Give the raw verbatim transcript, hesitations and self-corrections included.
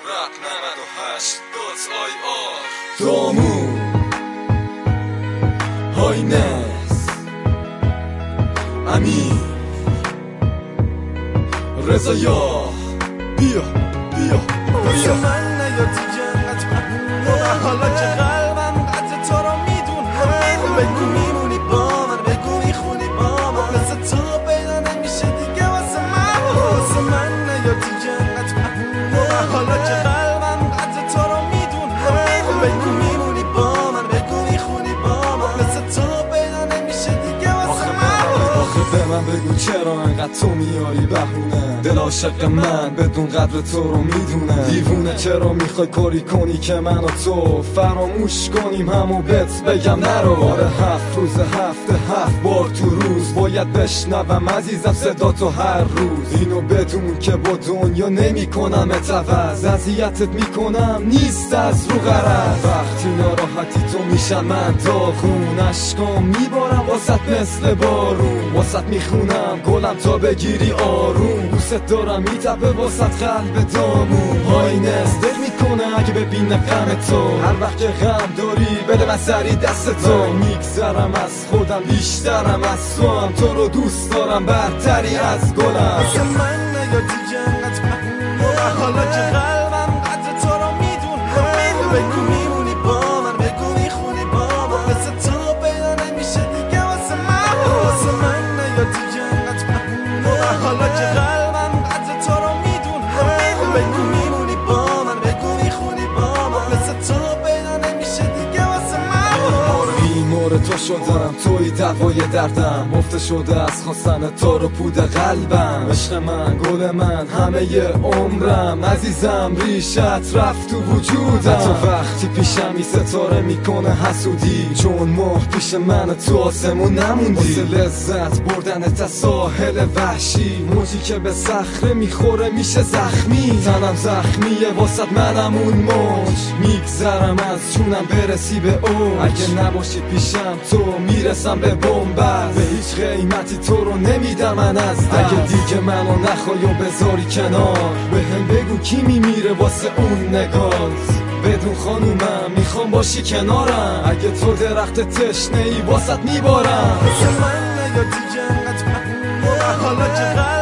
رپ نود و هشت دات آی آر دامون هاینس امین رضا یاه بیا بیا بیا من نیا دیگه انقدر مهمونه حالا که قلبم قدر تو رو میدونم بگو میمونی با من بگو میخونی با من مثل تو پیدا نمیشه دیگه واسه من واسه من نیا دیگه انقدر مهمونه حالا که قلبم قدر تو رو میدونم بگو میمونی با من بگو میخونی با من مثل تو پیدا نمیشه دیگه واسه من آخه به من بگو چرا انقدر تو میاری بهونه دل عاشق من بدون قدر تو رو میدونه دیوونه چرا میخوای کاری کنی که من و تو فراموش کنیم همو بهت بگم نرو آره هفت روز هفته هفت بار تو روز باید بشنوم عزیزم صدا تو هر روز اینو بدون که با دنیا نمی کنم اتوز اذیتت میکنم نیست از رو غرض وقتی ناراحتی تو میشم من داغون اشکام میبارم واسط مثل بارون واسط میخونم گلم تا بگیری آروم دوست دارم میتبه واسط قلب دامون هاینس دل میکنه اگه ببینه غم تو هر وقت که غم داری بده من سری دست تو میگذرم از خودم بیشترم از تو هم تو رو دوست دارم برتری از گلم واسه من نیا دیگه انقدر مهمونه حالا که قلبم قدر تو رو میدونم بگو میمونی با من بگو میخونی با من مثل تو پیدا نمیشه دیگه واسه من واسه من نیا دیگه انقدر مهمونه حالا که قلبم قدر تو رو میدونم بگو میمونی با من بگو میخونی با من مثل تو پیدا نمیشه دیگه واسه من بیمار تو شدم توی دوای دردم مفت شده از خواستن تو رو پود قلبم عشق من گل من همه ی عمرم عزیزم ریشت رفت تو وجودم تو وقتی پیشمی ستاره میکنه حسودی چون ماه پیش من تو آسمون نموندی واسه لذت بردنت از ساحل وحشی موجی که به صخره میخوره میشه زخمی تنم زخمیه واسط منم اون موج میگذرم از جونم برسی به او اگه نباشی پیشم تو میرسم به بنبست به هیچ قیمتی تو رو نمیدم من از دست اگه دیگه منو نخوای و بذاری کنار به هم بگو کی میمیره واسه اون نگات بدون خانومم میخوام باشی کنارم اگه تو درخت تشنه ای واسط میبارم واسه من نیا دیگه انقدر مهمونه حالا که